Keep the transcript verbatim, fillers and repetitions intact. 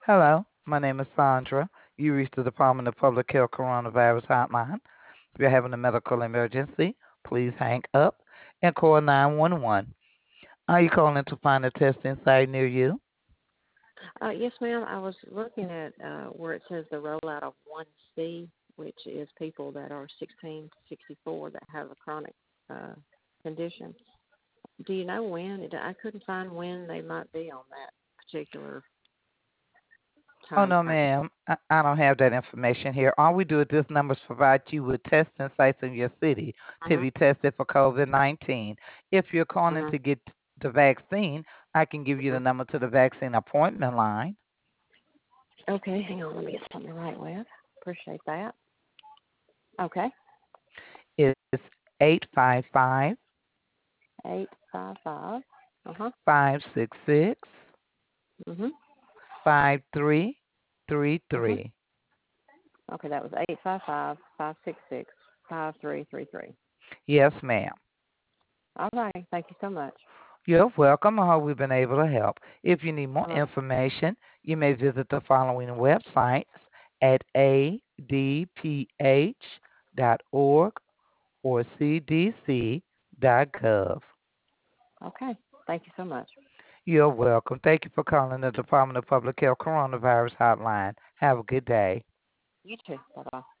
Hello, my name is Sandra. You reached the Department of Public Health Coronavirus Hotline. If you're having a medical emergency, please hang up and call nine one one. Are you calling to find a testing site near you? Uh, yes, ma'am. I was looking at uh, where it says the rollout of one C, which is people that are sixteen to sixty-four that have a chronic uh, condition. Do you know when? I couldn't find when they might be on that particular Oh, time no, frame. ma'am. I, I don't have that information here. All we do at this number is provide you with testing sites in your city to Uh-huh. be tested for COVID nineteen. If you're calling Uh-huh. to get the vaccine, I can give you the Uh-huh. number to the vaccine appointment line. Okay, hang on. Let me get something to write with. Appreciate that. Okay. It's eight five five, eight five five. Uh-huh. five six six, Mhm. five three three Mhm. three. Okay, that was eight five five five six six five three three three. Yes, ma'am. All right. Thank you so much. You're welcome. I hope we've been able to help. If you need more All right. information, you may visit the following websites at a d p h dot org or c d c dot gov. Okay. Thank you so much. You're welcome. Thank you for calling the Department of Public Health Coronavirus Hotline. Have a good day. You too. Bye bye.